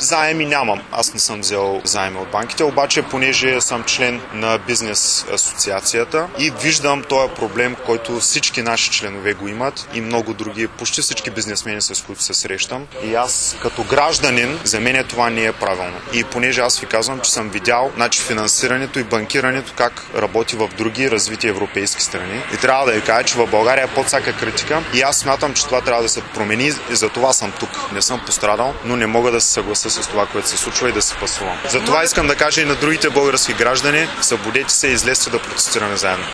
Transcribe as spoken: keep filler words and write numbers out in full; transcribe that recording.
заеми нямам. Аз не съм взел заеми от банките, обаче понеже съм член на бизнес асоциацията и виждам този проблем, който всички наши членове го имат и много други, почти всички бизнесмени, с които се срещам. И аз като гражданин, за мен това не е правилно. И понеже аз ви казвам, че съм видял значи, финансирането и банкирането как работи в други развити европейски страни. И трябва да ви кажа, че в България е под всяка критика и аз смятам, че това трябва да се промени и за това съм тук. Не съм пострадал, но не мога да се съглася с това, което се случва и да се пасувам. Затова искам да кажа и на другите български граждани, събудете се и излезте да протестираме заедно.